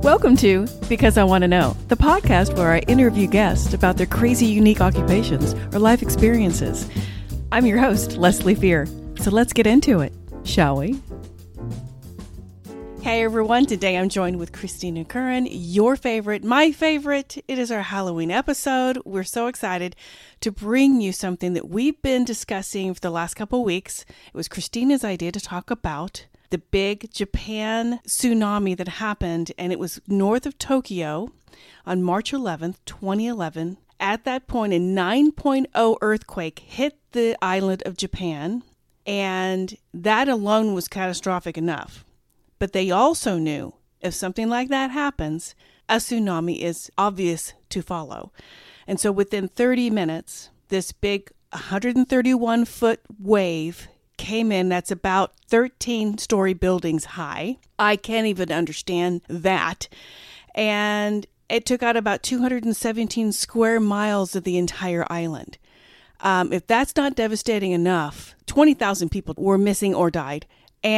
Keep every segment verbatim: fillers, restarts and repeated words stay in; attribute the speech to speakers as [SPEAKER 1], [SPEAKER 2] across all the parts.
[SPEAKER 1] Welcome to Because I Want to Know, the podcast where I interview guests about their crazy, unique occupations or life experiences. I'm your host, Leslie Fear. So let's get into it, shall we? Hey everyone, today I'm joined with Christina Curran, your favorite, my favorite. It is our Halloween episode. We're so excited to bring you something that we've been discussing for the last couple of weeks. It was Christina's idea to talk about the big Japan tsunami that happened, and it was north of Tokyo on March eleventh, twenty eleven. At that point, a nine point oh earthquake hit the island of Japan, and that alone was catastrophic enough. But they also knew if something like that happens, a tsunami is obvious to follow. And so within thirty minutes, this big one hundred thirty-one foot wave came in that's about thirteen story buildings high. I can't even understand that. And it took out about two hundred seventeen square miles of the entire island. Um, if that's not devastating enough, twenty thousand people were missing or died.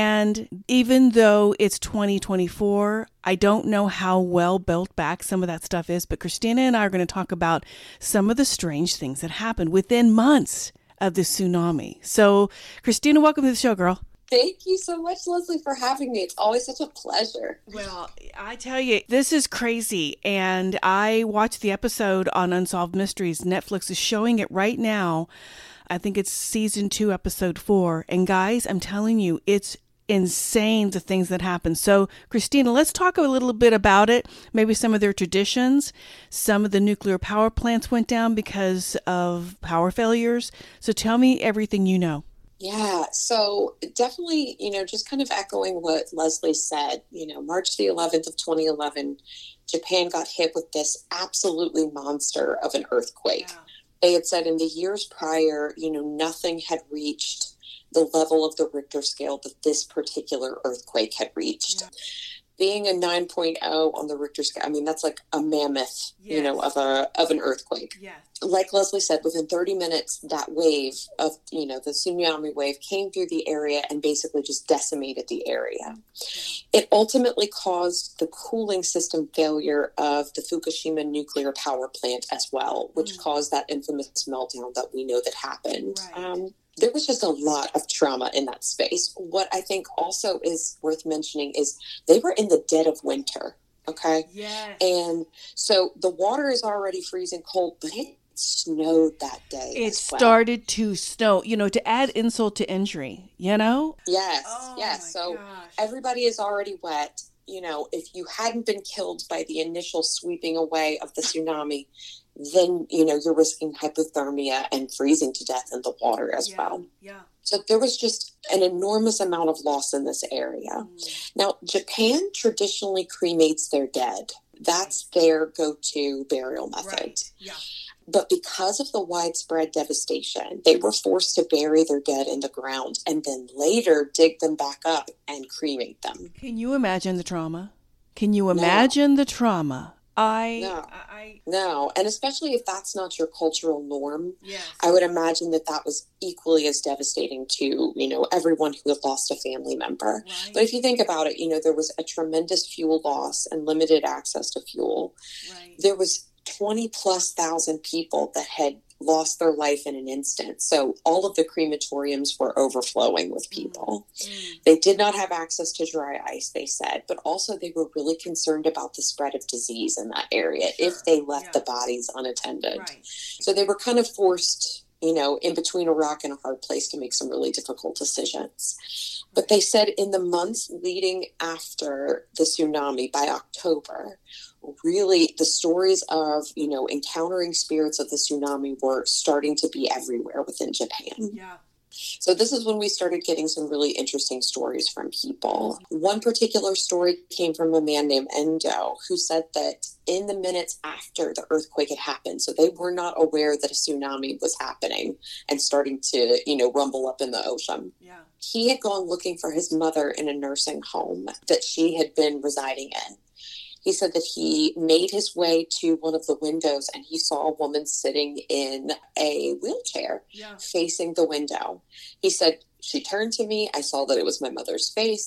[SPEAKER 1] And even though it's twenty twenty-four, I don't know how well built back some of that stuff is, but Christina and I are going to talk about some of the strange things that happened within months of the tsunami. So, Christina, welcome to the show, girl.
[SPEAKER 2] Thank you so much, Leslie, for having me. It's always such a pleasure.
[SPEAKER 1] Well, I tell you, this is crazy. And I watched the episode on Unsolved Mysteries. Netflix is showing it right now. I think it's season two, episode four. And guys, I'm telling you, it's insane the things that happen. So, Christina, let's talk a little bit about it. Maybe some of their traditions. Some of the nuclear power plants went down because of power failures. So tell me everything you know.
[SPEAKER 2] Yeah, so definitely, you know, just kind of echoing what Leslie said, you know, March the eleventh of twenty eleven, Japan got hit with this absolutely monster of an earthquake. Yeah. They had said in the years prior, you know, nothing had reached the level of the Richter scale that this particular earthquake had reached. Yeah. Being a nine point oh on the Richter scale, I mean, that's like a mammoth, yes. you know, of a of an earthquake. Yes. Like Leslie said, within thirty minutes, that wave of, you know, the tsunami wave came through the area and basically just decimated the area. Yeah. It ultimately caused the cooling system failure of the Fukushima nuclear power plant as well, which mm. caused that infamous meltdown that we know that happened. Right. Um, There was just a lot of trauma in that space. What I think also is worth mentioning is they were in the dead of winter, okay?
[SPEAKER 1] Yes.
[SPEAKER 2] And so the water is already freezing cold, but it snowed that day.
[SPEAKER 1] It
[SPEAKER 2] as well.
[SPEAKER 1] started to snow, you know, to add insult to injury, you know?
[SPEAKER 2] Yes,
[SPEAKER 1] oh
[SPEAKER 2] yes. So
[SPEAKER 1] gosh.
[SPEAKER 2] Everybody is already wet. You know, if you hadn't been killed by the initial sweeping away of the tsunami, then, you know, you're risking hypothermia and freezing to death in the water as
[SPEAKER 1] yeah,
[SPEAKER 2] well.
[SPEAKER 1] Yeah.
[SPEAKER 2] So there was just an enormous amount of loss in this area. Mm. Now, Japan traditionally cremates their dead. That's their go-to burial method.
[SPEAKER 1] Right. Yeah.
[SPEAKER 2] But because of the widespread devastation, they were forced to bury their dead in the ground and then later dig them back up and cremate them.
[SPEAKER 1] Can you imagine the trauma? Can you imagine no. the trauma? I,
[SPEAKER 2] no,
[SPEAKER 1] I,
[SPEAKER 2] no, and especially if that's not your cultural norm,
[SPEAKER 1] yes.
[SPEAKER 2] I would imagine that that was equally as devastating to, you know, everyone who had lost a family member.
[SPEAKER 1] Right.
[SPEAKER 2] But if you think about it, you know, there was a tremendous fuel loss and limited access to fuel.
[SPEAKER 1] Right.
[SPEAKER 2] There was twenty plus thousand people that had lost their life in an instant. So all of the crematoriums were overflowing with people. Mm. They did not have access to dry ice, they said, but also they were really concerned about the spread of disease in that area sure. if they left yeah. the bodies unattended.
[SPEAKER 1] Right.
[SPEAKER 2] So they were kind of forced, you know, in between a rock and a hard place to make some really difficult decisions. But they said in the months leading after the tsunami, by October, really the stories of, you know, encountering spirits of the tsunami were starting to be everywhere within Japan.
[SPEAKER 1] Yeah.
[SPEAKER 2] So this is when we started getting some really interesting stories from people. One particular story came from a man named Endo, who said that in the minutes after the earthquake had happened, so they were not aware that a tsunami was happening and starting to, you know, rumble up in the ocean.
[SPEAKER 1] Yeah.
[SPEAKER 2] He had gone looking for his mother in a nursing home that she had been residing in. He said that he made his way to one of the windows and he saw a woman sitting in a wheelchair
[SPEAKER 1] yeah.
[SPEAKER 2] facing the window. He said, she turned to me. I saw that it was my mother's face.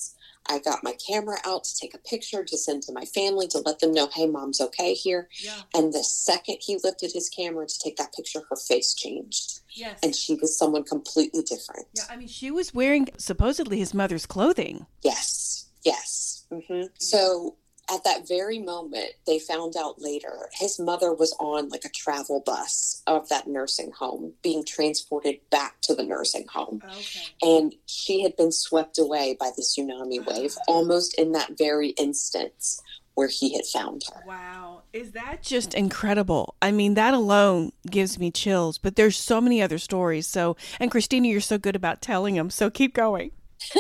[SPEAKER 2] I got my camera out to take a picture to send to my family to let them know, hey, mom's okay here.
[SPEAKER 1] Yeah.
[SPEAKER 2] And the second he lifted his camera to take that picture, her face changed.
[SPEAKER 1] Yes.
[SPEAKER 2] And she was someone completely different.
[SPEAKER 1] Yeah, I mean, she was wearing supposedly his mother's clothing.
[SPEAKER 2] Yes, yes. Mm-hmm. So at that very moment, they found out later, his mother was on like a travel bus of that nursing home being transported back to the nursing home.
[SPEAKER 1] Okay.
[SPEAKER 2] And she had been swept away by the tsunami wave almost in that very instance where he had found her.
[SPEAKER 1] Wow. Is that just incredible? I mean, that alone gives me chills, but there's so many other stories. So, and Christina, you're so good about telling them. So keep going.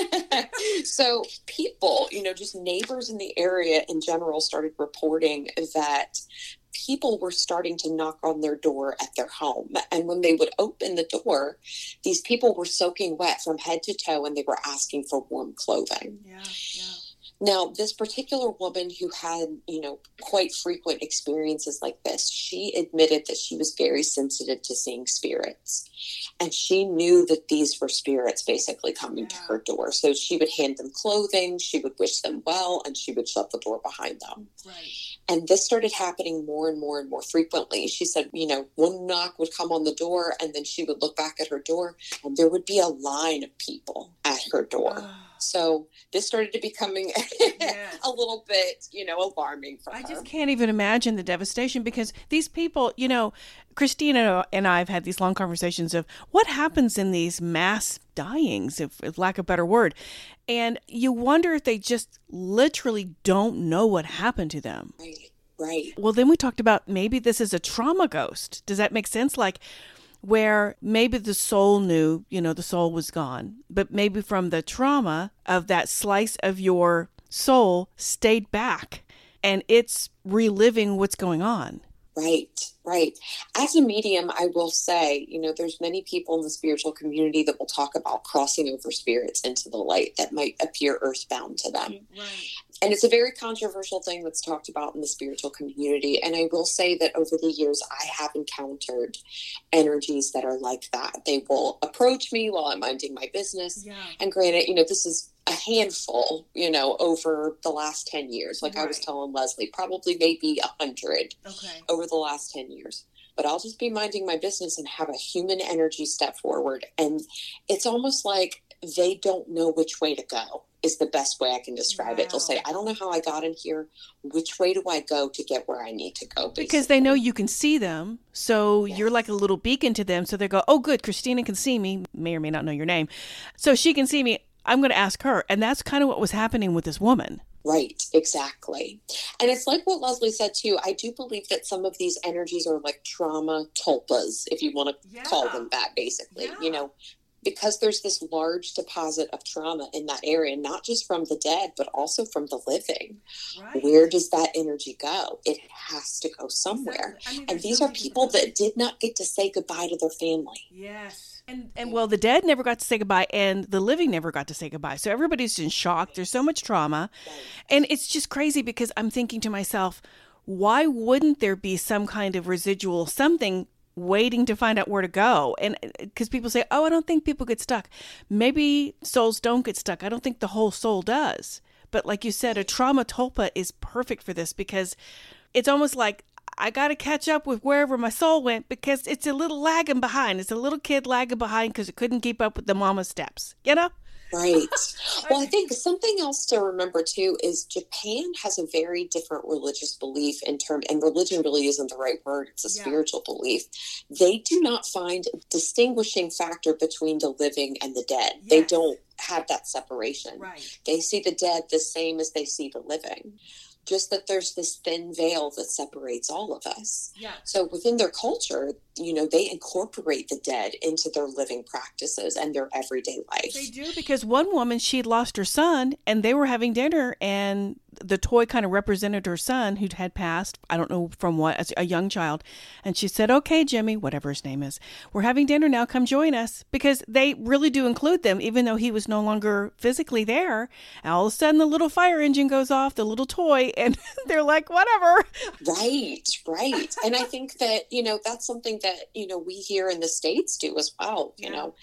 [SPEAKER 2] So people, you know, just neighbors in the area in general started reporting that people were starting to knock on their door at their home. And when they would open the door, these people were soaking wet from head to toe and they were asking for warm clothing.
[SPEAKER 1] Yeah, yeah.
[SPEAKER 2] Now, this particular woman who had, you know, quite frequent experiences like this, she admitted that she was very sensitive to seeing spirits. And she knew that these were spirits basically coming yeah. to her door. So she would hand them clothing, she would wish them well, and she would shut the door behind them.
[SPEAKER 1] Right.
[SPEAKER 2] And this started happening more and more and more frequently. She said, you know, one knock would come on the door, and then she would look back at her door, and there would be a line of people at her door. Oh. So this started to becoming yes. a little bit, you know, alarming for
[SPEAKER 1] I
[SPEAKER 2] her.
[SPEAKER 1] I just can't even imagine the devastation because these people, you know, Christina and I have had these long conversations of what happens in these mass dyings, if, if lack of a better word. And you wonder if they just literally don't know what happened to them.
[SPEAKER 2] Right, right.
[SPEAKER 1] Well, then we talked about maybe this is a trauma ghost. Does that make sense? Like, where maybe the soul knew, you know, the soul was gone, but maybe from the trauma of that slice of your soul stayed back and it's reliving what's going on.
[SPEAKER 2] Right, right. As a medium, I will say, you know, there's many people in the spiritual community that will talk about crossing over spirits into the light that might appear earthbound to them.
[SPEAKER 1] Right.
[SPEAKER 2] And it's a very controversial thing that's talked about in the spiritual community. And I will say that over the years, I have encountered energies that are like that. They will approach me while I'm minding my business. Yeah. And granted, you know, this is a handful, you know, over the last ten years. Like right. I was telling Leslie, probably maybe a hundred
[SPEAKER 1] okay.
[SPEAKER 2] over the last ten years. But I'll just be minding my business and have a human energy step forward. And it's almost like they don't know which way to go. Is the best way I can describe wow. it. They'll say, I don't know how I got in here. Which way do I go to get where I need to go? Basically.
[SPEAKER 1] Because they know you can see them. So yes. you're like a little beacon to them. So they go, oh, good, Christina can see me. May or may not know your name. So she can see me. I'm going to ask her. And that's kind of what was happening with this woman.
[SPEAKER 2] Right, exactly. And it's like what Leslie said, too. I do believe that some of these energies are like trauma tulpas, if you want to yeah. call them that, basically. Yeah. You know, because there's this large deposit of trauma in that area, not just from the dead, but also from the living. Right. Where does that energy go? It has to go somewhere. Exactly. I mean, and these so are people that did not get to say goodbye to their family.
[SPEAKER 1] Yes. And, and well, the dead never got to say goodbye and the living never got to say goodbye. So everybody's in shock. There's so much trauma. Right. And it's just crazy because I'm thinking to myself, why wouldn't there be some kind of residual something waiting to find out where to go? And because people say, oh, I don't think people get stuck. Maybe souls don't get stuck. I don't think the whole soul does. But like you said, a trauma tulpa is perfect for this because it's almost like I got to catch up with wherever my soul went because it's a little lagging behind. It's a little kid lagging behind because it couldn't keep up with the mama steps, you know?
[SPEAKER 2] Right. Well, I think something else to remember, too, is Japan has a very different religious belief in term, and religion really isn't the right word. It's a yeah. spiritual belief. They do not find a distinguishing factor between the living and the dead. Yes. They don't have that separation.
[SPEAKER 1] Right.
[SPEAKER 2] They see the dead the same as they see the living. Just that there's this thin veil that separates all of us.
[SPEAKER 1] Yeah.
[SPEAKER 2] So within their culture, you know, they incorporate the dead into their living practices and their everyday life.
[SPEAKER 1] They do, because one woman, she'd lost her son and they were having dinner and the toy kind of represented her son who had passed, I don't know from what, as a young child. And she said, okay, Jimmy, whatever his name is, we're having dinner now, come join us. Because they really do include them, even though he was no longer physically there. And all of a sudden the little fire engine goes off, the little toy, and they're like, whatever.
[SPEAKER 2] Right, right. And I think that, you know, that's something that, you know, we here in the States do as well, you yeah. know.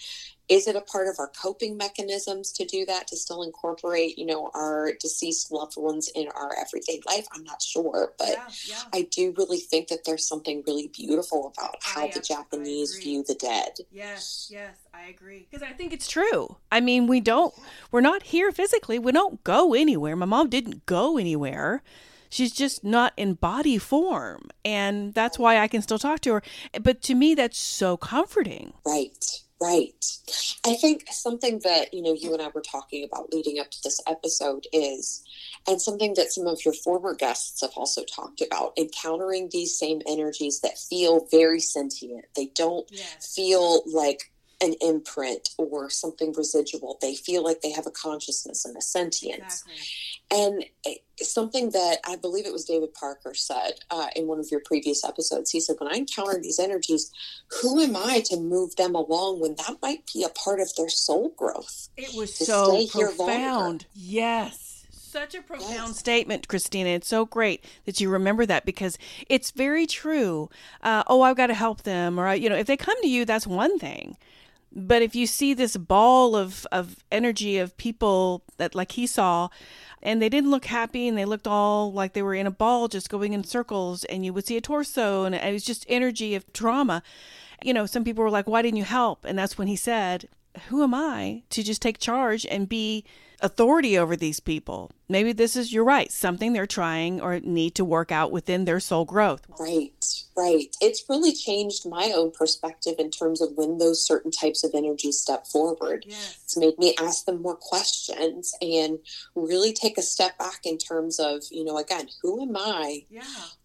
[SPEAKER 2] Is it a part of our coping mechanisms to do that, to still incorporate, you know, our deceased loved ones in our everyday life? I'm not sure, but
[SPEAKER 1] Yeah, yeah.
[SPEAKER 2] I do really think that there's something really beautiful about how
[SPEAKER 1] I,
[SPEAKER 2] the Japanese view the dead.
[SPEAKER 1] Yes, yes, I agree. Because I think it's true. I mean, we don't, we're not here physically. We don't go anywhere. My mom didn't go anywhere. She's just not in body form. And that's why I can still talk to her. But to me, that's so comforting.
[SPEAKER 2] Right, right. I think something that, you know, you and I were talking about leading up to this episode is, and something that some of your former guests have also talked about, encountering these same energies that feel very sentient. They don't
[SPEAKER 1] Yes.
[SPEAKER 2] feel like an imprint or something residual. They feel like they have a consciousness and a sentience.
[SPEAKER 1] Exactly.
[SPEAKER 2] And something that I believe it was David Parker said uh, in one of your previous episodes, he said, when I encounter these energies, who am I to move them along when that might be a part of their soul growth?
[SPEAKER 1] It was
[SPEAKER 2] to
[SPEAKER 1] so
[SPEAKER 2] stay here
[SPEAKER 1] profound.
[SPEAKER 2] longer.
[SPEAKER 1] Yes. Such a profound
[SPEAKER 2] Yes.
[SPEAKER 1] statement, Christina. It's so great that you remember that because it's very true. Uh, oh, I've got to help them. Or, you know, if they come to you, that's one thing. But if you see this ball of, of energy of people that like he saw, and they didn't look happy and they looked all like they were in a ball just going in circles, and you would see a torso and it was just energy of trauma. You know, some people were like, why didn't you help? And that's when he said, who am I to just take charge and be authority over these people? Maybe this is, you're right, something they're trying or need to work out within their soul growth.
[SPEAKER 2] Right, right. It's really changed my own perspective in terms of when those certain types of energies step forward.
[SPEAKER 1] Yes.
[SPEAKER 2] It's made me ask them more questions and really take a step back in terms of, you know, again, who am I
[SPEAKER 1] Yeah.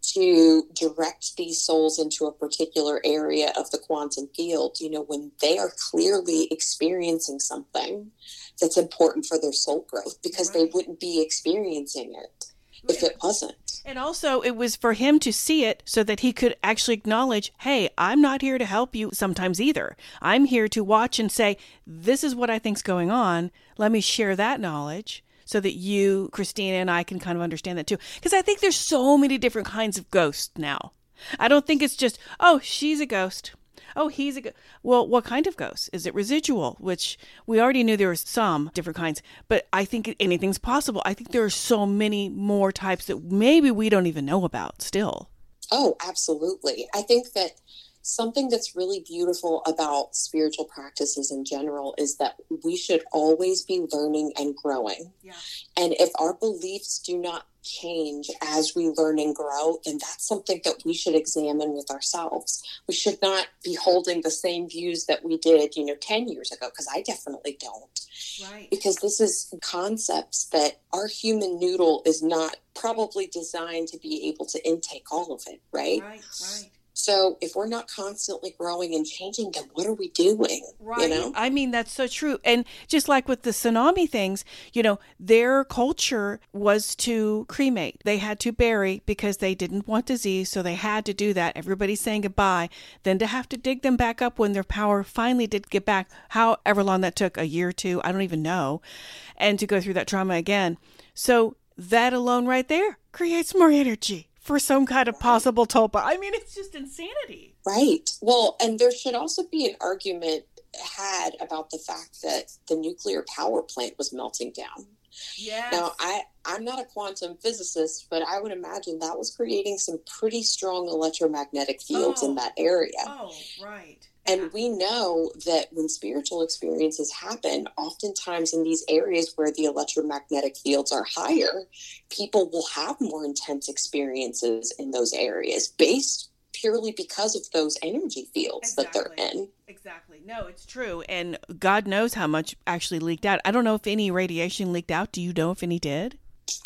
[SPEAKER 2] to direct these souls into a particular area of the quantum field, you know, when they are clearly experiencing something that's important for their soul growth, because
[SPEAKER 1] Right.
[SPEAKER 2] they wouldn't be experiencing it if it wasn't.
[SPEAKER 1] And also it was for him to see it so that he could actually acknowledge, hey, I'm not here to help you sometimes either. I'm here to watch and say, this is what I think's going on. Let me share that knowledge so that you, Christina, and I can kind of understand that too. Because I think there's so many different kinds of ghosts now. I don't think it's just, oh, she's a ghost. Oh, he's a ghost. Well, what kind of ghost? Is it residual? Which we already knew there were some different kinds, but I think anything's possible. I think there are so many more types that maybe we don't even know about still.
[SPEAKER 2] Oh, absolutely. I think that something that's really beautiful about spiritual practices in general is that we should always be learning and growing.
[SPEAKER 1] Yeah.
[SPEAKER 2] And if our beliefs do not change as we learn and grow, then that's something that we should examine with ourselves. We should not be holding the same views that we did, you know, ten years ago, because I definitely don't.
[SPEAKER 1] Right.
[SPEAKER 2] Because this is concepts that our human noodle is not probably designed to be able to intake all of it, right?
[SPEAKER 1] Right, right.
[SPEAKER 2] So if we're not constantly growing and changing, then what are we doing?
[SPEAKER 1] Right.
[SPEAKER 2] You know?
[SPEAKER 1] I mean, that's so true. And just like with the tsunami things, you know, their culture was to cremate. They had to bury because they didn't want disease. So they had to do that. Everybody's saying goodbye. Then to have to dig them back up when their power finally did get back, however long that took, a year or two, I don't even know. And to go through that trauma again. So that alone right there creates more energy for some kind of possible tulpa. I mean, it's just insanity.
[SPEAKER 2] Right. Well, and there should also be an argument had about the fact that the nuclear power plant was melting down.
[SPEAKER 1] Yes.
[SPEAKER 2] Now, I, I'm not a quantum physicist, but I would imagine that was creating some pretty strong electromagnetic fields
[SPEAKER 1] Oh.
[SPEAKER 2] in that area.
[SPEAKER 1] Oh, right.
[SPEAKER 2] And we know that when spiritual experiences happen, oftentimes in these areas where the electromagnetic fields are higher, people will have more intense experiences in those areas based purely because of those energy fields that they're
[SPEAKER 1] Exactly.
[SPEAKER 2] in.
[SPEAKER 1] Exactly. No, it's true. And God knows how much actually leaked out. I don't know if any radiation leaked out. Do you know if any did?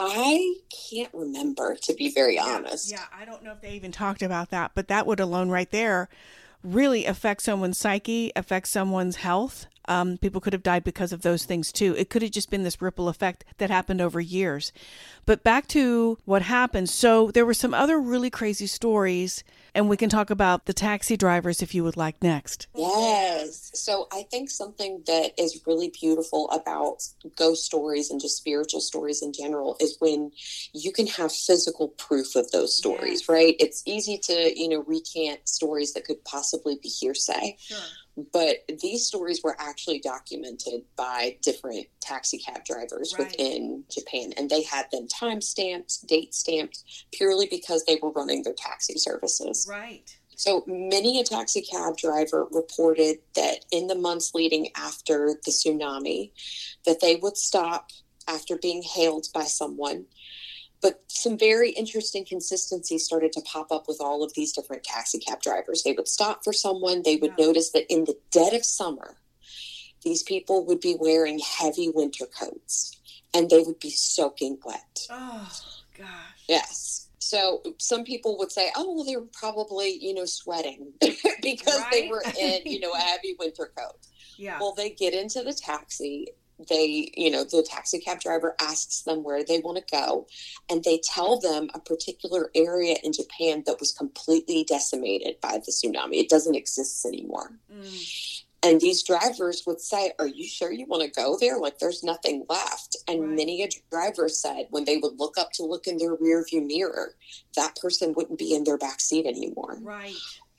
[SPEAKER 2] I can't remember, to be very honest.
[SPEAKER 1] Yeah, I don't know if they even talked about that, but that would alone right there really affect someone's psyche, affect someone's health. Um, people could have died because of those things too. It could have just been this ripple effect that happened over years. But back to what happened. So there were some other really crazy stories, and we can talk about the taxi drivers if you would like next.
[SPEAKER 2] Yes. So I think something that is really beautiful about ghost stories and just spiritual stories in general is when you can have physical proof of those stories,
[SPEAKER 1] Yes.
[SPEAKER 2] right? It's easy to, you know, recant stories that could possibly be hearsay.
[SPEAKER 1] Sure.
[SPEAKER 2] But these stories were actually documented by different taxi cab drivers right. within Japan. And they had them time stamped, date stamped, purely because they were running their taxi services.
[SPEAKER 1] Right.
[SPEAKER 2] So many a taxi cab driver reported that in the months leading after the tsunami, that they would stop after being hailed by someone. But some very interesting consistencies started to pop up with all of these different taxi cab drivers. They would stop for someone. They would yeah. notice that in the dead of summer, these people would be wearing heavy winter coats and they would be soaking wet.
[SPEAKER 1] Oh, gosh.
[SPEAKER 2] Yes. So some people would say, oh, well, they were probably, you know, sweating because
[SPEAKER 1] right?
[SPEAKER 2] they were in, you know, a heavy winter coat.
[SPEAKER 1] Yeah.
[SPEAKER 2] Well, they get into the taxi. They, you know, the taxi cab driver asks them where they want to go. And they tell them a particular area in Japan that was completely decimated by the tsunami. It doesn't exist anymore. Mm. And these drivers would say, are you sure you want to go there? Like, there's nothing left. And right. many a driver said when they would look up to look in their rearview mirror, that person wouldn't be in their back seat anymore.
[SPEAKER 1] Right.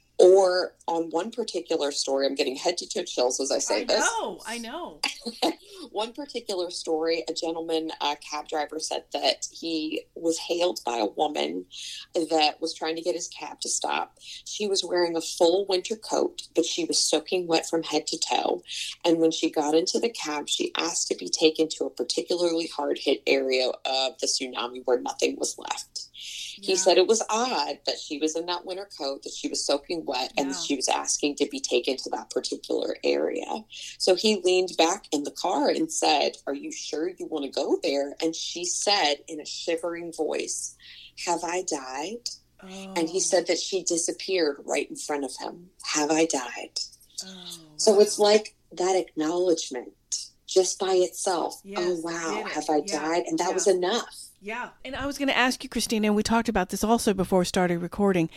[SPEAKER 2] Or on one particular story, I'm getting head to toe chills as I say
[SPEAKER 1] I
[SPEAKER 2] this.
[SPEAKER 1] know, I know.
[SPEAKER 2] One particular story, a gentleman, a cab driver, said that he was hailed by a woman that was trying to get his cab to stop. She was wearing a full winter coat, but she was soaking wet from head to toe. And when she got into the cab, she asked to be taken to a particularly hard-hit area of the tsunami where nothing was left. He yeah. said it was odd that she was in that winter coat, that she was soaking wet, yeah. and she was asking to be taken to that particular area. So he leaned back in the car and said, are you sure you want to go there? And she said in a shivering voice, have I died? Oh. And he said that she disappeared right in front of him. Have I died? Oh, wow. So it's like that acknowledgement just by itself. Yes, oh, wow, have I yeah. died? And that yeah. was enough.
[SPEAKER 1] Yeah. And I was going to ask you, Christina, and we talked about this also before we started recording.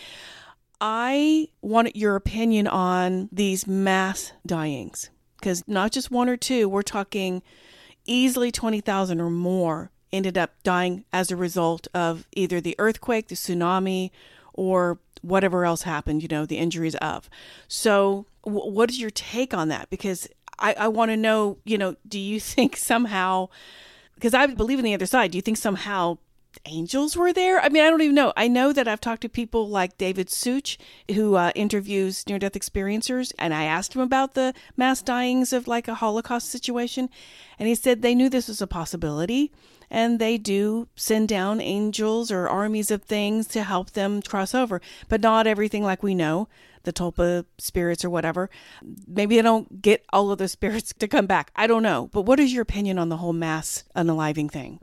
[SPEAKER 1] I wanted your opinion on these mass dyings, because not just one or two, we're talking easily twenty thousand or more ended up dying as a result of either the earthquake, the tsunami, or whatever else happened, you know, the injuries of. So w- what is your take on that? Because I, I want to know, you know, do you think somehow... Because I believe in the other side. Do you think somehow angels were there? I mean, I don't even know. I know that I've talked to people like David Such, who uh, interviews near-death experiencers, and I asked him about the mass dyings of like a Holocaust situation, and he said they knew this was a possibility, and they do send down angels or armies of things to help them cross over, but not everything like we know. The Tulpa spirits or whatever. Maybe they don't get all of the spirits to come back. I don't know. But what is your opinion on the whole mass unaliving thing?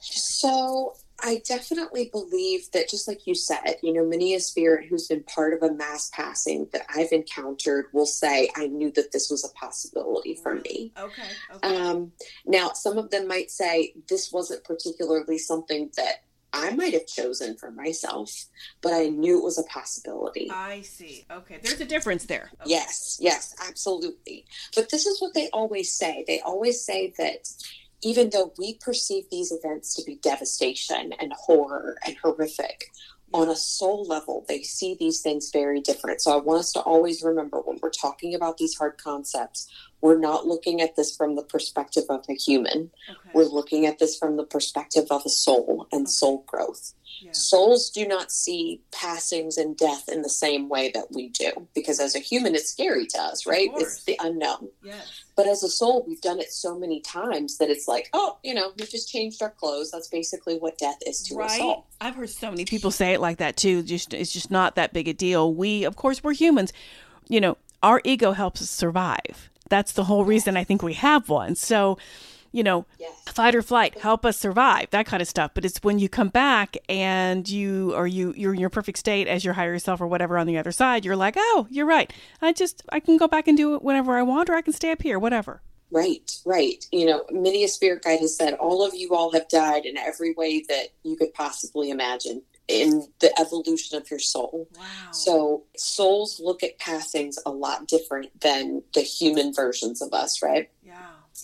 [SPEAKER 2] So I definitely believe that, just like you said, you know, many a spirit who's been part of a mass passing that I've encountered will say, I knew that this was a possibility for me.
[SPEAKER 1] Okay. okay.
[SPEAKER 2] Um, now, some of them might say this wasn't particularly something that I might have chosen for myself, but I knew it was a possibility.
[SPEAKER 1] I see. Okay. There's a difference there. Okay.
[SPEAKER 2] Yes, yes, absolutely. But this is what they always say. They always say that even though we perceive these events to be devastation and horror and horrific, on a soul level, they see these things very different. So I want us to always remember when we're talking about these hard concepts, we're not looking at this from the perspective of a human. Okay. We're looking at this from the perspective of a soul and okay. soul growth. Yeah. Souls do not see passings and death in the same way that we do, because as a human, it's scary to us, right? It's the unknown.
[SPEAKER 1] Yes.
[SPEAKER 2] But as a soul, we've done it so many times that it's like, oh, you know, we've just changed our clothes. That's basically what death is to
[SPEAKER 1] right?
[SPEAKER 2] a soul.
[SPEAKER 1] I've heard so many people say it like that too. Just it's just not that big a deal. We, of course, we're humans. You know, our ego helps us survive. That's the whole reason I think we have one. So, you know,
[SPEAKER 2] yes.
[SPEAKER 1] fight or flight, help us survive, that kind of stuff. But it's when you come back and you or you you're in your perfect state as your higher self or whatever on the other side, you're like, oh, you're right. I just I can go back and do it whenever I want, or I can stay up here, whatever.
[SPEAKER 2] Right, right. You know, many a spirit guide has said all of you all have died in every way that you could possibly imagine in the evolution of your soul.
[SPEAKER 1] Wow.
[SPEAKER 2] So souls look at passings a lot different than the human versions of us, right?
[SPEAKER 1] Yeah.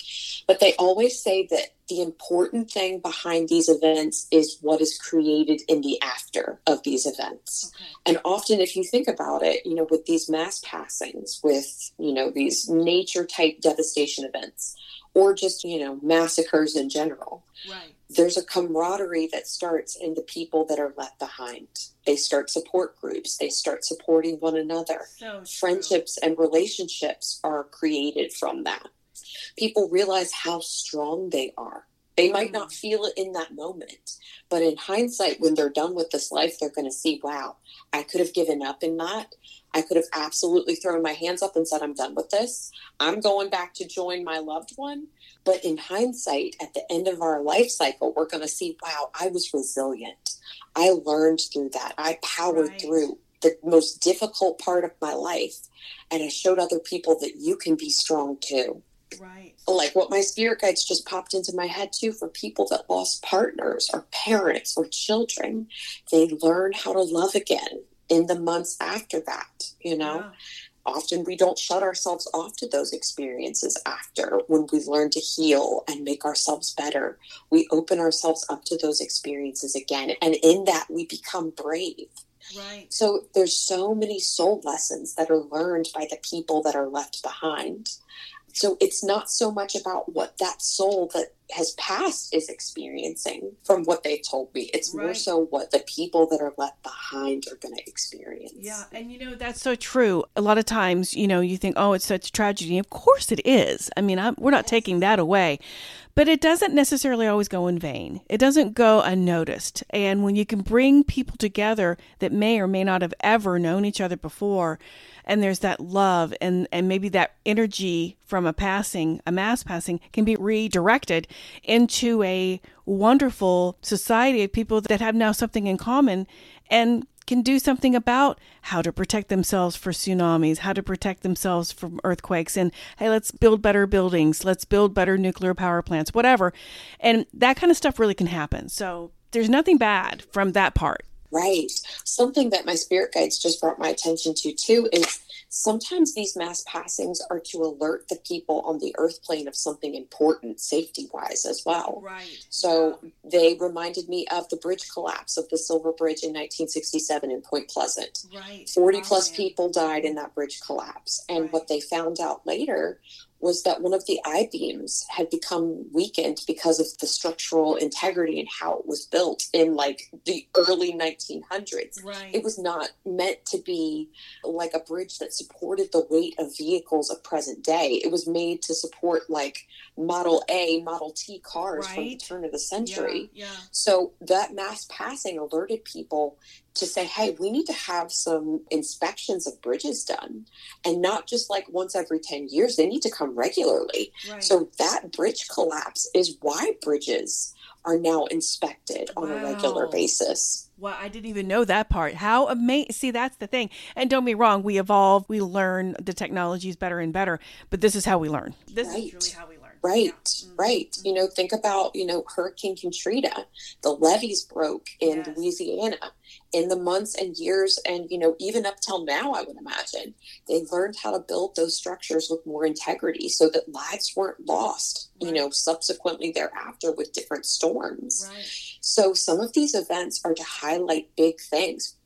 [SPEAKER 2] But they always say that the important thing behind these events is what is created in the after of these events. Okay. And often, if you think about it, you know, with these mass passings, with, you know, these nature type devastation events, or just, you know, massacres in general, right, there's a camaraderie that starts in the people that are left behind. They start support groups. They start supporting one another. So Friendships and relationships are created from that. People realize how strong they are. They might not feel it in that moment, but in hindsight, when they're done with this life, they're going to see, wow, I could have given up in that. I could have absolutely thrown my hands up and said, I'm done with this. I'm going back to join my loved one. But in hindsight, at the end of our life cycle, we're going to see, wow, I was resilient. I learned through that. I powered right. through the most difficult part of my life. And I showed other people that you can be strong too. Right. Like what my spirit guides just popped into my head too, for people that lost partners or parents or children, they learn how to love again in the months after that, you know. Yeah. Often we don't shut ourselves off to those experiences after. When we learn to heal and make ourselves better, we open ourselves up to those experiences again. And in that, we become brave. Right. So there's so many soul lessons that are learned by the people that are left behind. So it's not so much about what that soul that has passed is experiencing from what they've told me. It's right. more so what the people that are left behind are going to experience.
[SPEAKER 1] Yeah. And, you know, that's so true. A lot of times, you know, you think, oh, it's such a tragedy. Of course it is. I mean, I'm, we're not yes. taking that away. But it doesn't necessarily always go in vain. It doesn't go unnoticed. And when you can bring people together that may or may not have ever known each other before, and there's that love and, and maybe that energy from a passing, a mass passing, can be redirected into a wonderful society of people that have now something in common and can do something about how to protect themselves for tsunamis, how to protect themselves from earthquakes, and hey, let's build better buildings, let's build better nuclear power plants, whatever. And that kind of stuff really can happen. So there's nothing bad from that part.
[SPEAKER 2] Right. Something that my spirit guides just brought my attention to too is sometimes these mass passings are to alert the people on the earth plane of something important safety-wise as well. Right. So yeah. they reminded me of the bridge collapse of the Silver Bridge in nineteen sixty-seven in Point Pleasant. Right. forty plus oh, people died in that bridge collapse. And right. what they found out later was that one of the I-beams had become weakened because of the structural integrity and how it was built in like the early nineteen hundreds. Right. It was not meant to be like a bridge that supported the weight of vehicles of present day. It was made to support like Model A, Model T cars right. from the turn of the century. Yeah, yeah. So that mass passing alerted people to say, hey, we need to have some inspections of bridges done, and not just like once every ten years. They need to come regularly. Right. So that bridge collapse is why bridges are now inspected on wow. a regular basis.
[SPEAKER 1] Well, I didn't even know that part. How amazing. See, that's the thing. And don't be wrong, we evolve, we learn, the technology is better and better, but this is how we learn. This right. is really how we learn.
[SPEAKER 2] Right, yeah. right. Mm-hmm. You know, think about, you know, Hurricane Katrina. The levees broke in yes. Louisiana in the months and years. And, you know, even up till now, I would imagine, they learned how to build those structures with more integrity so that lives weren't lost, right. you know, subsequently thereafter with different storms. Right. So some of these events are to highlight big things,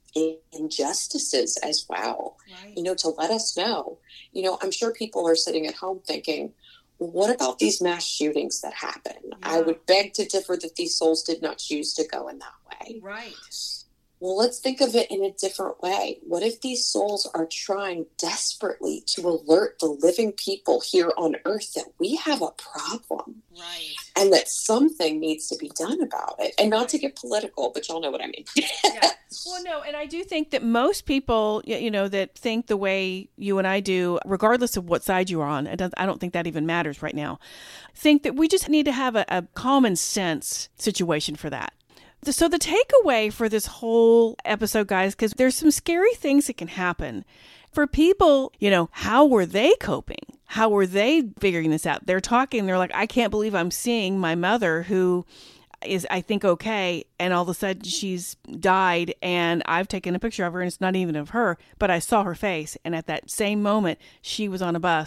[SPEAKER 2] injustices as well, right. you know, to let us know. You know, I'm sure people are sitting at home thinking, what about these mass shootings that happen? Yeah. I would beg to differ that these souls did not choose to go in that way. Right. Well, let's think of it in a different way. What if these souls are trying desperately to alert the living people here on earth that we have a problem? Right. And that something needs to be done about it. And not right. to get political, but y'all know what I mean.
[SPEAKER 1] yeah. Well, no, and I do think that most people, you know, that think the way you and I do, regardless of what side you're on, I don't think that even matters right now, think that we just need to have a, a common sense situation for that. So the takeaway for this whole episode, guys, because there's some scary things that can happen for people, you know, how were they coping? How were they figuring this out? They're talking, they're like, I can't believe I'm seeing my mother who is, I think, okay. And all of a sudden she's died and I've taken a picture of her and it's not even of her, but I saw her face. And at that same moment, she was on a bus,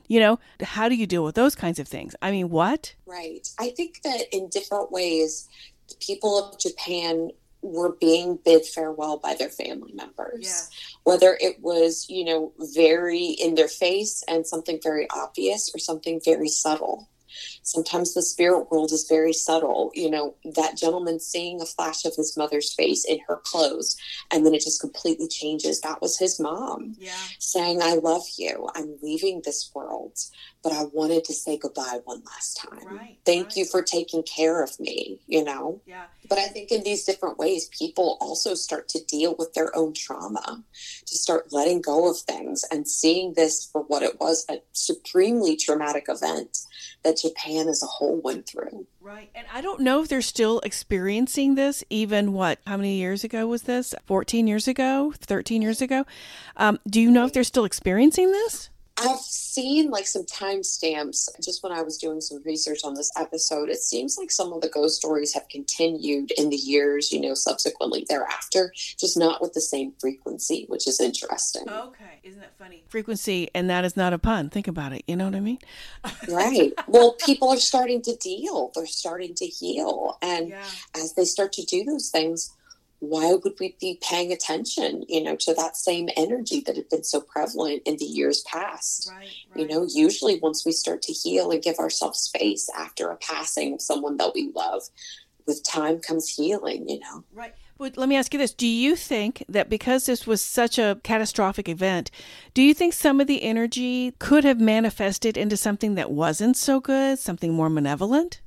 [SPEAKER 1] You know, how do you deal with those kinds of things? I mean, what?
[SPEAKER 2] Right. I think that in different ways, the people of Japan were being bid farewell by their family members. Yeah. Whether it was, you know, very in their face and something very obvious or something very subtle. Sometimes the spirit world is very subtle. You know, that gentleman seeing a flash of his mother's face in her clothes, and then it just completely changes. That was his mom yeah. saying, I love you. I'm leaving this world, but I wanted to say goodbye one last time. Right, Thank right. you for taking care of me, you know? Yeah. But I think in these different ways, people also start to deal with their own trauma, to start letting go of things and seeing this for what it was, a supremely traumatic event that Japan as a whole went through.
[SPEAKER 1] Right. And I don't know if they're still experiencing this, even what, how many years ago was this? fourteen years ago? thirteen years ago? Um, do you know if they're still experiencing this?
[SPEAKER 2] I've seen like some timestamps just when I was doing some research on this episode. It seems like some of the ghost stories have continued in the years, you know, subsequently thereafter, just not with the same frequency, which is interesting.
[SPEAKER 1] Okay. Isn't that funny? Frequency, and that is not a pun. Think about it. You know what I mean?
[SPEAKER 2] Right. Well, people are starting to deal. They're starting to heal. And yeah. as they start to do those things, why would we be paying attention, you know, to that same energy that had been so prevalent in the years past? Right, right. You know, usually once we start to heal and give ourselves space after a passing of someone that we love, with time comes healing, you know.
[SPEAKER 1] Right. But let me ask you this. Do you think that because this was such a catastrophic event, do you think some of the energy could have manifested into something that wasn't so good, something more malevolent?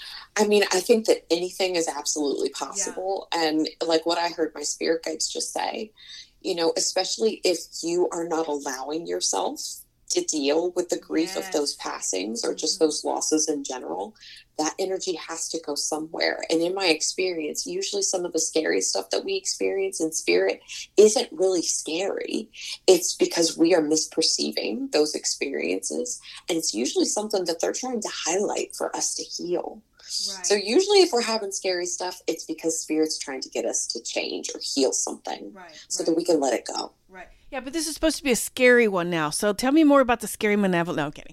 [SPEAKER 2] I mean, I think that anything is absolutely possible. Yeah. And like what I heard my spirit guides just say, you know, especially if you are not allowing yourself to deal with the grief yes. of those passings or just mm-hmm. those losses in general, that energy has to go somewhere. And in my experience, usually some of the scary stuff that we experience in spirit isn't really scary. It's because we are misperceiving those experiences. And it's usually something that they're trying to highlight for us to heal. Right. So usually if we're having scary stuff, it's because spirit's trying to get us to change or heal something right, so right. that we can let it go.
[SPEAKER 1] Right. Yeah, but this is supposed to be a scary one now. So tell me more about the scary malevolent. No, I'm kidding.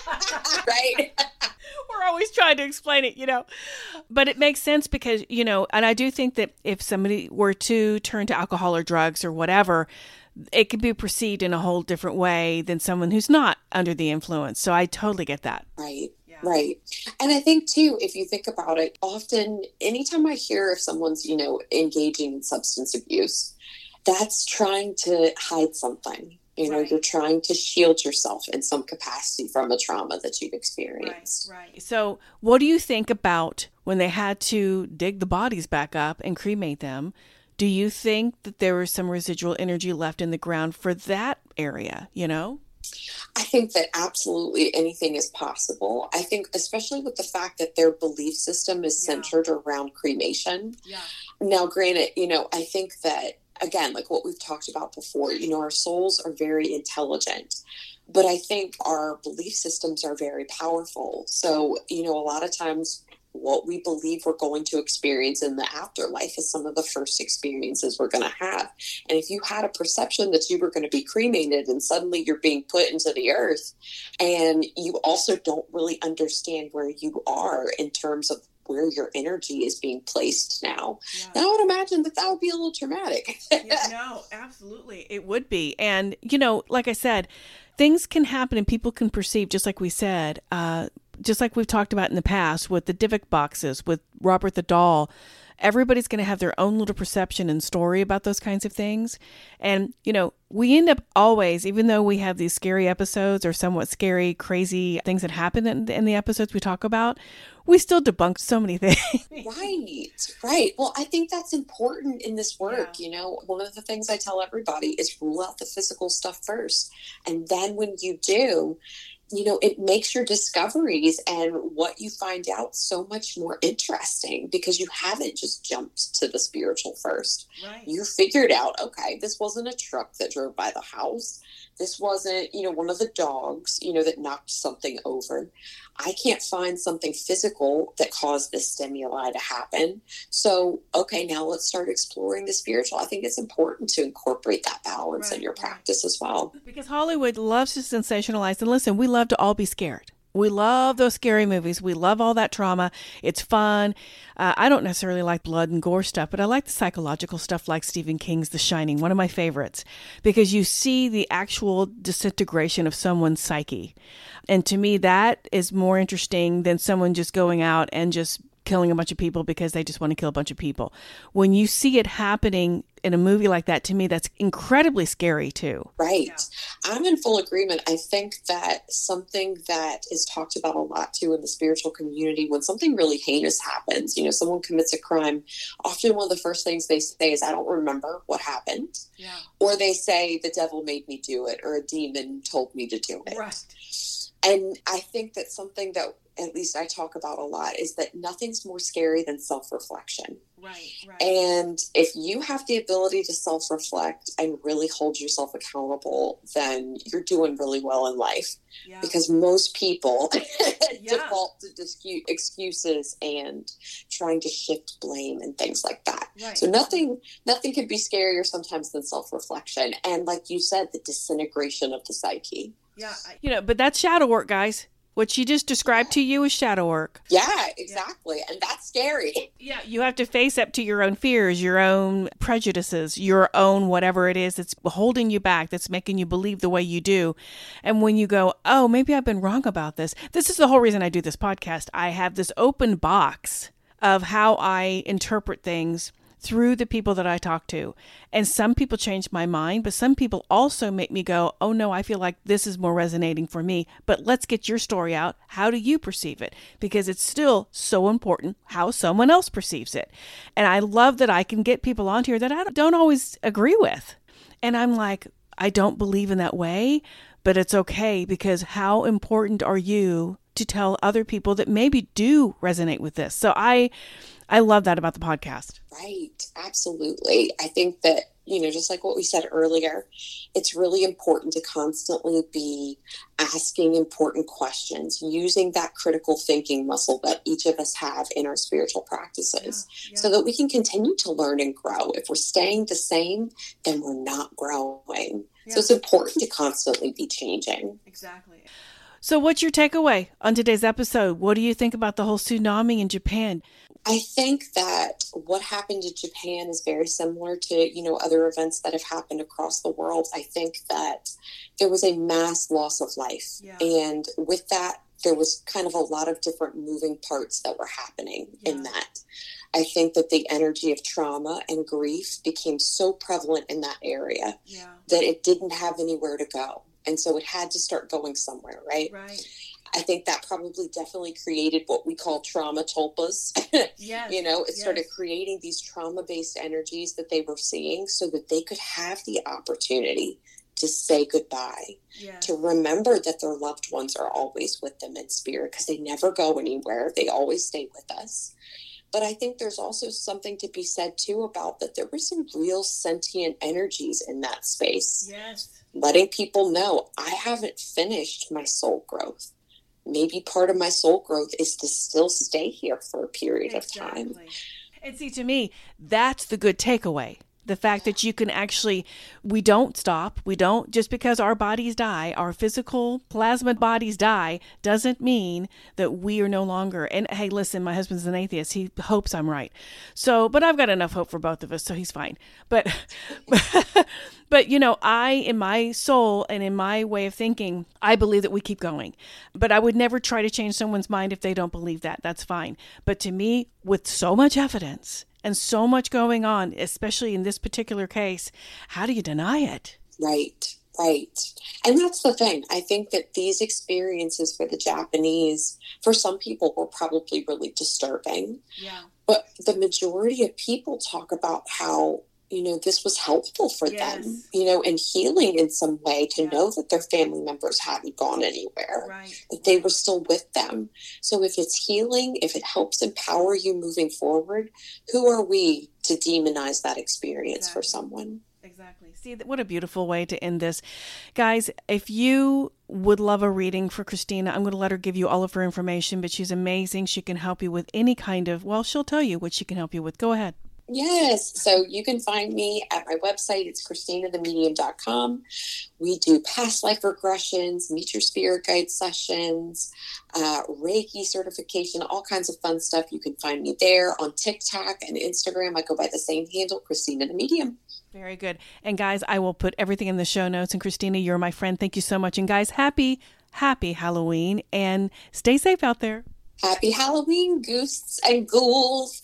[SPEAKER 2] Right.
[SPEAKER 1] We're always trying to explain it, you know. But it makes sense because, you know, and I do think that if somebody were to turn to alcohol or drugs or whatever, it could be perceived in a whole different way than someone who's not under the influence. So I totally get that.
[SPEAKER 2] Right. Right. And I think, too, if you think about it, often anytime I hear if someone's, you know, engaging in substance abuse, that's trying to hide something. You know, right. you're trying to shield yourself in some capacity from a trauma that you've experienced.
[SPEAKER 1] Right, right. So what do you think about when they had to dig the bodies back up and cremate them? Do you think that there was some residual energy left in the ground for that area, you know?
[SPEAKER 2] I think that absolutely anything is possible. I think especially with the fact that their belief system is yeah. centered around cremation. Yeah. Now, granted, you know, I think that, again, like what we've talked about before, you know, our souls are very intelligent, but I think our belief systems are very powerful. So, you know, a lot of times what we believe we're going to experience in the afterlife is some of the first experiences we're going to have. And if you had a perception that you were going to be cremated and suddenly you're being put into the earth, and you also don't really understand where you are in terms of where your energy is being placed now, yeah. I would imagine that that would be a little traumatic.
[SPEAKER 1] Yeah, no, absolutely. It would be. And, you know, like I said, things can happen and people can perceive, just like we said, uh, just like we've talked about in the past with the Dybbuk boxes, with Robert the Doll. Everybody's going to have their own little perception and story about those kinds of things. And, you know, we end up always, even though we have these scary episodes or somewhat scary, crazy things that happen in, in the episodes we talk about, we still debunk so many things.
[SPEAKER 2] Right, right. Well, I think that's important in this work. Yeah. You know, one of the things I tell everybody is rule out the physical stuff first. And then when you do, you know, it makes your discoveries and what you find out so much more interesting because you haven't just jumped to the spiritual first. Right. You figured out, okay, this wasn't a truck that drove by the house. This wasn't, you know, one of the dogs, you know, that knocked something over. I can't find something physical that caused this stimuli to happen. So, okay, now let's start exploring the spiritual. I think it's important to incorporate that balance right, in your practice right. as well.
[SPEAKER 1] Because Hollywood loves to sensationalize. And listen, we love to all be scared. We love those scary movies. We love all that trauma. It's fun. Uh, I don't necessarily like blood and gore stuff, but I like the psychological stuff like Stephen King's The Shining, one of my favorites, because you see the actual disintegration of someone's psyche. And to me, that is more interesting than someone just going out and just killing a bunch of people because they just want to kill a bunch of people. When you see it happening in a movie like that, to me, that's incredibly scary too.
[SPEAKER 2] Right. Yeah. I'm in full agreement. I think that something that is talked about a lot too in the spiritual community, when something really heinous happens, you know, someone commits a crime, often one of the first things they say is, I don't remember what happened. Yeah. Or they say, the devil made me do it, or a demon told me to do it. Right. And I think that something that at least I talk about a lot is that nothing's more scary than self-reflection.
[SPEAKER 1] Right, right.
[SPEAKER 2] And if you have the ability to self-reflect and really hold yourself accountable, then you're doing really well in life. Yeah. Because most people yeah. default to discu- excuses and trying to shift blame and things like that. Right. So nothing, nothing could be scarier sometimes than self-reflection. And like you said, the disintegration of the psyche.
[SPEAKER 1] Yeah, I, you know, but that's shadow work, guys. What she just described to you is shadow work.
[SPEAKER 2] Yeah, exactly. And that's scary.
[SPEAKER 1] Yeah, you have to face up to your own fears, your own prejudices, your own whatever it is that's holding you back, that's making you believe the way you do. And when you go, oh, maybe I've been wrong about this. This is the whole reason I do this podcast. I have this open box of how I interpret things through the people that I talk to. And some people change my mind, but some people also make me go, oh no, I feel like this is more resonating for me, but let's get your story out. How do you perceive it? Because it's still so important how someone else perceives it. And I love that I can get people on here that I don't always agree with. And I'm like, I don't believe in that way, but it's okay, because how important are you to tell other people that maybe do resonate with this? So I I love that about the podcast.
[SPEAKER 2] Right. Absolutely. I think that, you know, just like what we said earlier, it's really important to constantly be asking important questions, using that critical thinking muscle that each of us have in our spiritual practices, yeah, yeah. so that we can continue to learn and grow. If we're staying the same, then we're not growing. Yeah. So it's important to constantly be changing.
[SPEAKER 1] Exactly. So what's your takeaway on today's episode? What do you think about the whole tsunami in Japan?
[SPEAKER 2] I think that what happened in Japan is very similar to, you know, other events that have happened across the world. I think that there was a mass loss of life. Yeah. And with that, there was kind of a lot of different moving parts that were happening yeah. in that. I think that the energy of trauma and grief became so prevalent in that area yeah. that it didn't have anywhere to go. And so it had to start going somewhere, right?
[SPEAKER 1] Right.
[SPEAKER 2] I think that probably definitely created what we call trauma tulpas.
[SPEAKER 1] Yes,
[SPEAKER 2] you know, it
[SPEAKER 1] yes.
[SPEAKER 2] started creating these trauma-based energies that they were seeing so that they could have the opportunity to say goodbye, yes. to remember that their loved ones are always with them in spirit, because they never go anywhere. They always stay with us. But I think there's also something to be said, too, about that there were some real sentient energies in that space.
[SPEAKER 1] Yes.
[SPEAKER 2] Letting people know, I haven't finished my soul growth. Maybe part of my soul growth is to still stay here for a period exactly. of time.
[SPEAKER 1] And see, to me, that's the good takeaway. The fact that you can actually, we don't stop. We don't, just because our bodies die, our physical plasma bodies die, doesn't mean that we are no longer. And hey, listen, my husband's an atheist. He hopes I'm right. So, but I've got enough hope for both of us, so he's fine. But, but you know, I, in my soul and in my way of thinking, I believe that we keep going. But I would never try to change someone's mind if they don't believe that. That's fine. But to me, with so much evidence and so much going on, especially in this particular case, how do you deny it?
[SPEAKER 2] Right, right. And that's the thing. I think that these experiences for the Japanese, for some people, were probably really disturbing.
[SPEAKER 1] Yeah.
[SPEAKER 2] But the majority of people talk about how, you know, this was helpful for yes. them, you know, and healing in some way to yeah. know that their family members hadn't gone anywhere,
[SPEAKER 1] right.
[SPEAKER 2] that they were still with them. So if it's healing, if it helps empower you moving forward, who are we to demonize that experience exactly. for someone?
[SPEAKER 1] Exactly. See, what a beautiful way to end this. Guys, if you would love a reading for Christina, I'm going to let her give you all of her information, but she's amazing. She can help you with any kind of, well, she'll tell you what she can help you with. Go ahead.
[SPEAKER 2] Yes. So you can find me at my website. It's christina the medium dot com. We do past life regressions, meet your spirit guide sessions, uh, Reiki certification, all kinds of fun stuff. You can find me there on TikTok and Instagram. I go by the same handle, Christina the Medium.
[SPEAKER 1] Very good. And guys, I will put everything in the show notes. And Christina, you're my friend. Thank you so much. And guys, happy, happy Halloween, and stay safe out there.
[SPEAKER 2] Happy Halloween, ghosts and ghouls.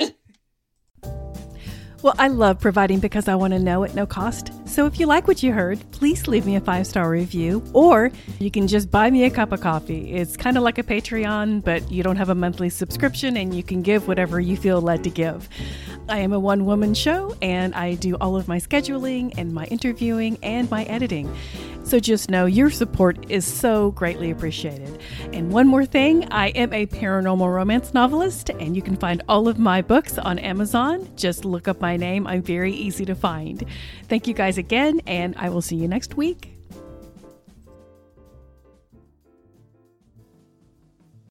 [SPEAKER 1] Well, I love providing because I want to know at no cost. So if you like what you heard, please leave me a five-star review, or you can just buy me a cup of coffee. It's kind of like a Patreon, but you don't have a monthly subscription and you can give whatever you feel led to give. I am a one-woman show and I do all of my scheduling and my interviewing and my editing. So just know your support is so greatly appreciated. And one more thing, I am a paranormal romance novelist, and you can find all of my books on Amazon. Just look up my name. I'm very easy to find. Thank you guys again, and I will see you next week.